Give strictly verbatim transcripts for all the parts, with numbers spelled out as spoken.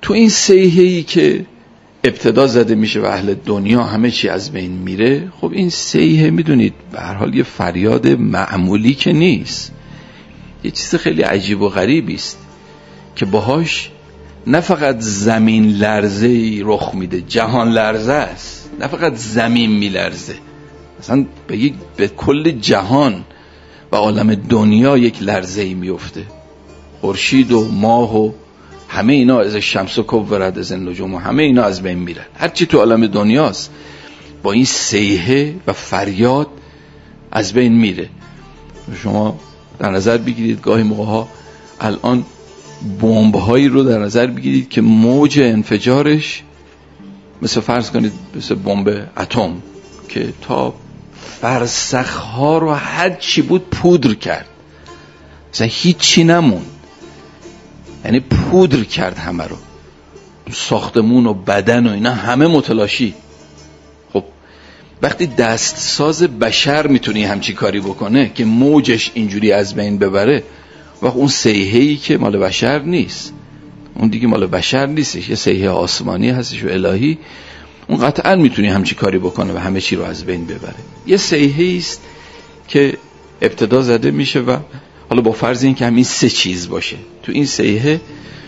تو این صیحه‌ای که ابتدا زده میشه و اهل دنیا همه چی از بین میره، خب این صیحه میدونید به هر حال یه فریاد معمولی که نیست، یه چیز خیلی عجیب و غریبی است که باهاش نه فقط زمین لرزه‌ای رخ میده، جهان لرزه است. نه فقط زمین میلرزه، مثلا به یک به کل جهان و عالم دنیا یک لرزه‌ای میفته. خورشید و ماه و همه اینا از شمس و کورت از النجوم و همه اینا از بین میرن. هر چی تو عالم دنیاست با این صیحه و فریاد از بین میره. شما در نظر بگیرید گاهی موقع‌ها الان بمب‌هایی رو در نظر بگیرید که موج انفجارش مثل فرض کنید مثل بمب اتم که تا فرسخ‌ها رو هر چی بود پودر کرد، مثلا هیچی نمون، یعنی پودر کرد همه رو، ساختمون و بدن و اینا همه متلاشی. خب وقتی دستساز بشر میتونی همچی کاری بکنه که موجش اینجوری از بین ببره، وقت اون صیحه‌ای که مال بشر نیست، اون دیگه مال بشر نیستش، یه صیحه آسمانی هستش و الهی، اون قطعا میتونی همچی کاری بکنه و همه چی رو از بین ببره. یه صیحه‌ای است که ابتدا زده میشه و حالا با فرض این که همین سه چیز باشه، تو این صیحه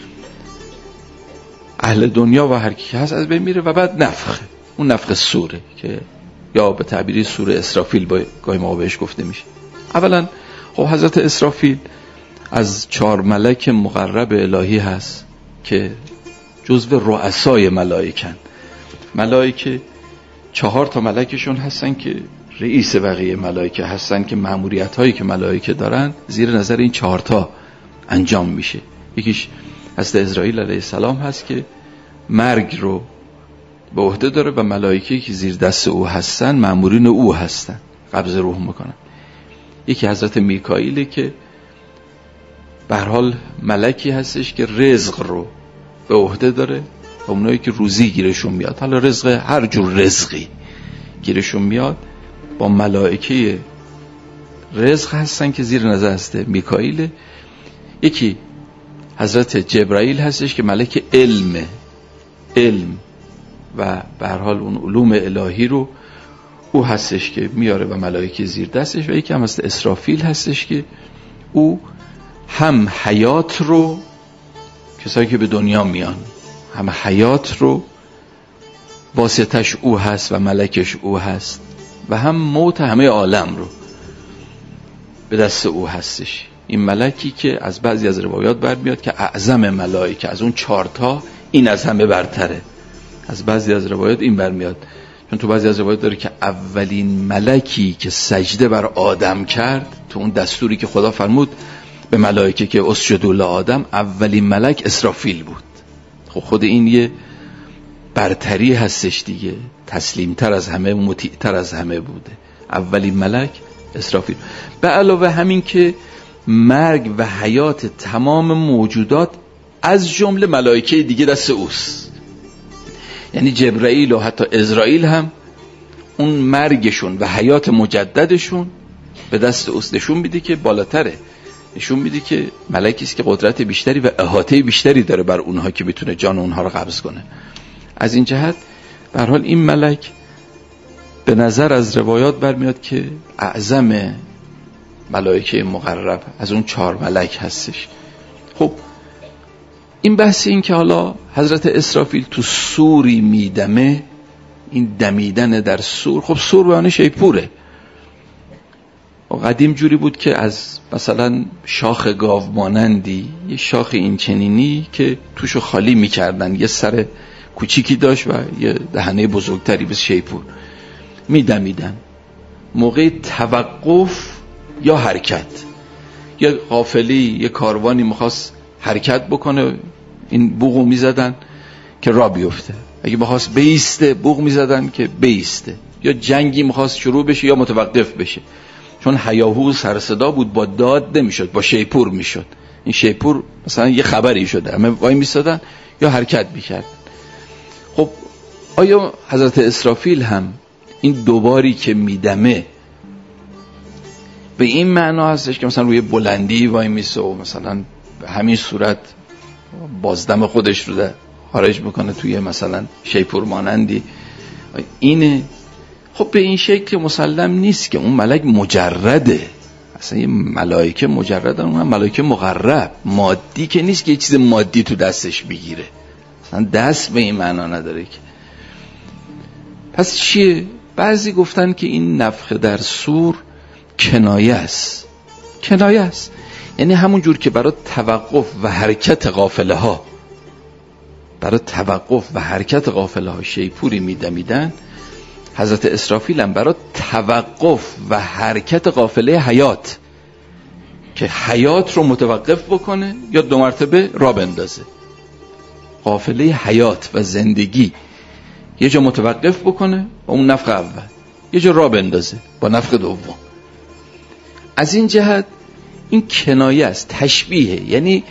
اهل دنیا و هر کی هست از بین میره و بعد نفخ، اون نفخ سوره که یا به تعبیری سوره اسرافیل با گاهی ما بهش گفته میشه. اولا خب حضرت اسرافیل از چهار ملک مقرب الهی هست که جزو رؤسای ملائکن. ملائکه چهار تا ملکشون هستن که رئیس بقیه ملائکه هستن که مأموریت هایی که ملائکه دارن زیر نظر این چهار تا انجام میشه. یکیش حضرت اسرائیل علیه السلام هست که مرگ رو به عهده داره و ملائکه که زیر دست او هستن مأمورین او هستن، قبض روح میکنن. یکی حضرت میکائیل که به هر حال ملکی هستش که رزق رو به عهده داره و اونایی که روزی گیرشون میاد، حالا رزق هر جور رزقی گیرشون میاد، با ملائکه رزق هستن که زیر نظر هست میکائیل. یکی حضرت جبرائیل هستش که ملک علم علم و به هر حال اون علوم الهی رو او هستش که میاره و ملائکه زیر دستش. و یکی هم حضرت اسرافیل هستش که او هم حیات رو، کسایی که به دنیا میان، هم حیات رو واسطش او هست و ملکش او هست، و هم موت همه عالم رو به دست او هستش. این ملکی که از بعضی از روایات برمیاد که اعظم ملائکه از اون چارتا این از همه برتره. از بعضی از روایات این برمیاد، چون تو بعضی از روایات داره که اولین ملکی که سجده بر آدم کرد، تو اون دستوری که خدا فرمود به ملائکه که اسجدوا لآدم، اولین ملک اسرافیل بود. خب خود این یه برتری هستش دیگه، تسلیمتر از همه، مطیعتر از همه بوده. اولین ملک اسرافیل. به علاوه همین که مرگ و حیات تمام موجودات از جمله ملائکه دیگه دست اوست، یعنی جبرائیل و حتی عزرائیل هم اون مرگشون و حیات مجددشون به دست اوست. نشون میده که بالاتره، نشون میده که ملکی است که قدرت بیشتری و احاطه بیشتری داره بر اونها که میتونه جان اونها رو قبض کنه. از این جهت به هر حال این ملک به نظر از روایات برمیاد که اعظم ملائکه مقرب از اون چهار ملک هستش. خب این بحث این که حالا حضرت اسرافیل تو سوری میدمه، این دمیدن در سور، خب سور به معنی شیپوره. قدیم جوری بود که از مثلا شاخ گاو مانندی، یه شاخ این چنینی که توشو خالی میکردن، یه سر کوچیکی داشت و یه دهنه بزرگتری به شیپور، میدمیدن موقع توقف یا حرکت. یه قافلی، یه کاروانی میخواست حرکت بکنه، این بوقو میزدن که راه بیفته. اگه میخواست بیسته، بوق میزدن که بیسته. یا جنگی میخواست شروع بشه یا متوقف بشه، چون هیاهو سر صدا بود، با داد نمیشد، با شیپور میشد. این شیپور مثلا یه خبری شده، همه وای میستادن یا حرکت میکرد. خب آیا حضرت اسرافیل هم این دوباری که میدمه به این معنا هستش که مثلا روی بلندی وای میسه و مثلا به همین صورت بازدم خودش رو ده خارج میکنه توی مثلا شیپور مانندی اینه. خب به این شکل مسلم نیست که اون ملک مجرده، اصلا یه ملائکه مجردن، اون هم ملائکه مقرب، مادی که نیست که یه چیز مادی تو دستش بگیره، اصلا دست به این معنا نداره که. پس چیه؟ بعضی گفتن که این نفخ در صور کنایه است، کنایه است یعنی همون جور که برای توقف و حرکت قافله ها برای توقف و حرکت قافله ها شیپوری میدمیدن، حضرت اسرافیل هم برای توقف و حرکت قافله حیات که حیات رو متوقف بکنه یا دو مرتبه را بندازه، قافله حیات و زندگی یه جا متوقف بکنه با اون نفخ اول، یه جا را بندازه با نفخ دوم. از این جهت این کنایه است، تشبیه، یعنی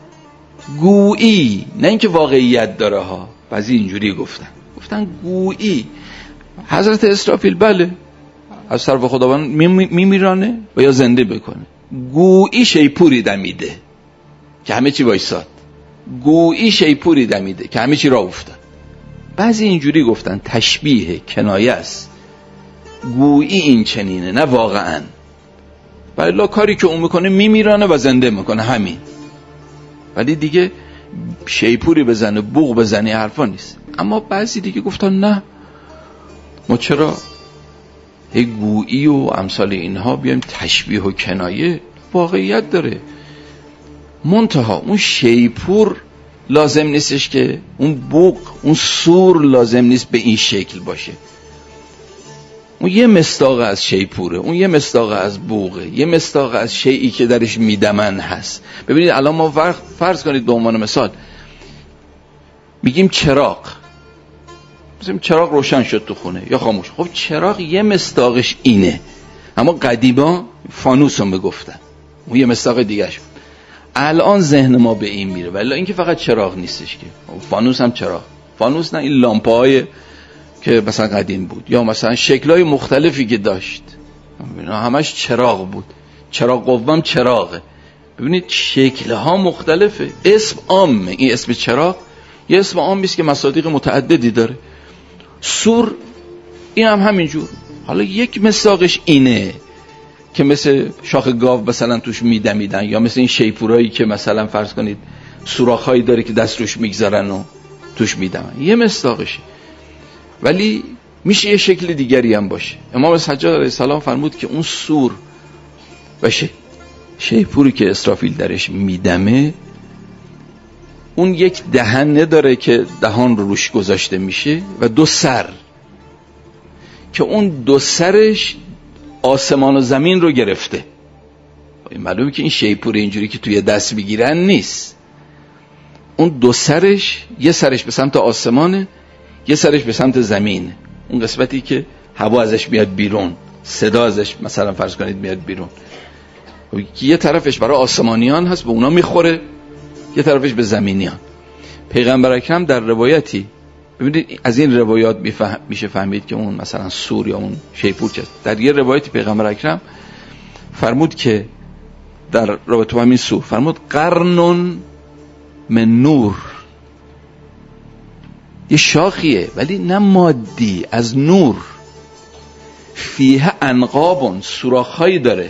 گویی، نه اینکه واقعیت داره ها. بعضی اینجوری گفتن گفتن گویی حضرت اسرافیل بله از طرف خداوند میمیرانه و یا زنده بکنه، گویی شیپوری دمیده که همه چی وایساد، گویی شیپوری دمیده که همه چی را افتاد. بعضی اینجوری گفتن تشبیه، کنایه است، گویی این چنینه نه واقعا، ولی کاری که اون میکنه میمیرانه و زنده میکنه همین، ولی دیگه شیپوری بزنه بوق بزنه حرفا نیست. اما بعضی دیگه گفتن نه، ما چرا هی گویی و امثال اینها بیایم تشبیه و کنایه، واقعیت داره. منتها اون شیپور لازم نیستش که اون بوق، اون سور لازم نیست به این شکل باشه. اون یه مصداق از شیپوره، اون یه مصداق از بوقه، یه مصداق از شیئی که درش میدمن هست. ببینید الان ما فرض کنید به عنوان مثال میگیم چراغ، مثلا چراغ روشن شد تو خونه یا خاموش، خب چراغ یه مصداقش اینه، اما قدیما فانوس رو میگفتن، اون یه مصداق دیگه شد. الان ذهن ما به این میره، ولی اینکه فقط چراغ نیستش که، فانوس هم چراغ، فانوس نه این لامپ‌های که مثلا قدیم بود یا مثلا شکل‌های مختلفی که داشت اینا همش چراغ بود، چراغ قوام چراغه. ببینید شکل‌ها مختلفه، اسم عامه، این اسم چراغ یه اسم عامی است که مصادیق متعددی داره. سور این هم همینجور، حالا یک مصداقش اینه که مثل شاخ گاو مثلا توش میدمیدن، یا مثل این شیپورایی که مثلا فرض کنید سوراخ‌هایی داره که دست روش میگذارن و توش میدمن، یه مصداقشه. ولی میشه یه شکل دیگری هم باشه. امام سجاد علیه السلام فرمود که اون سور و شیپوری که اسرافیل درش میدمه، اون یک دهنه داره که دهان رو روش گذاشته میشه و دو سر که اون دو سرش آسمان و زمین رو گرفته. معلومه که این شیپور اینجوری که توی دست بگیرن نیست، اون دو سرش، یه سرش به سمت آسمانه، یه سرش به سمت زمین، اون قسمتی که هوا ازش میاد بیرون، صدا ازش مثلا فرض کنید میاد بیرون، یه طرفش برای آسمانیان هست به اونا میخوره، یه طرفش به زمینیان. پیغمبر اکرم در روایتی، ببینید از این روایات میفهم میشه فهمید که اون مثلا سور یا اون شیپور چیست. در یه روایتی پیغمبر اکرم فرمود که در رابطه با همین سور فرمود قرنون من نور، یه شاخیه ولی نه مادی، از نور، فیه انقابون، سوراخ‌هایی داره،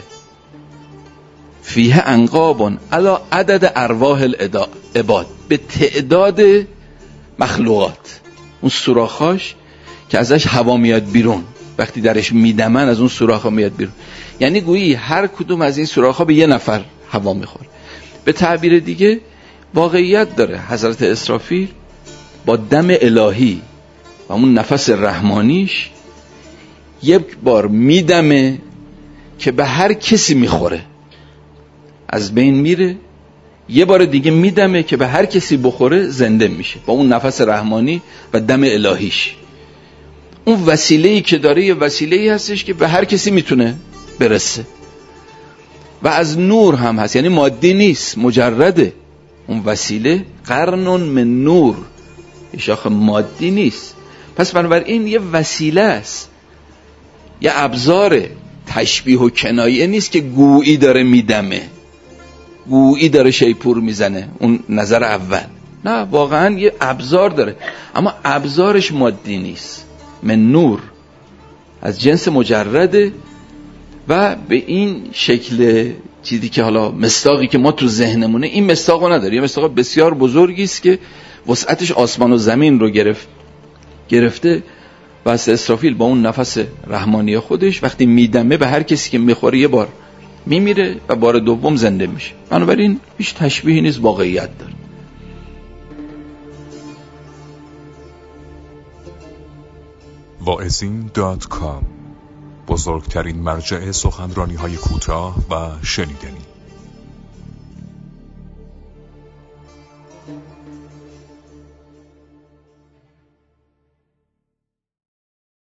فیه انقابون علا عدد ارواح العباد، به تعداد مخلوقات. اون سوراخاش که ازش هوا میاد بیرون، وقتی درش میدمن از اون سوراخا میاد بیرون، یعنی گویی هر کدوم از این سوراخا به یه نفر هوا میخوره. به تعبیر دیگه واقعیت داره، حضرت اسرافیل با دم الهی و اون نفس رحمانیش یک بار میدمه که به هر کسی میخوره، از بین میره، یه بار دیگه میدمه که به هر کسی بخوره زنده میشه با اون نفس رحمانی و دم الهیش. اون وسیله‌ای که داره یه وسیله‌ای هستش که به هر کسی میتونه برسه و از نور هم هست، یعنی مادی نیست، مجرده. اون وسیله قرنون من نور، شاخ مادی نیست. پس بنابراین یه وسیله است، یه ابزار، تشبیه و کنایه نیست که گویی داره میدمه، گویی داره شیپور میزنه. اون نظر اول نه، واقعا یه ابزار داره، اما ابزارش مادی نیست، من نور، از جنس مجرده و به این شکل چیزی که حالا مصداقی که ما تو ذهنمونه این مصداقو نداره. یه مصداق بسیار بزرگی است که وسعتش آسمان و زمین رو گرفت گرفته و از اسرافیل با اون نفس رحمانی خودش وقتی میدمه به هر کسی که میخوره یه بار میمیره و بار دوم زنده میشه. بنابراین هیچ تشبیهی نیست، واقعیت داره. واعظین دات کام، بزرگترین مرجع سخنرانی های کوتاه و شنیدنی.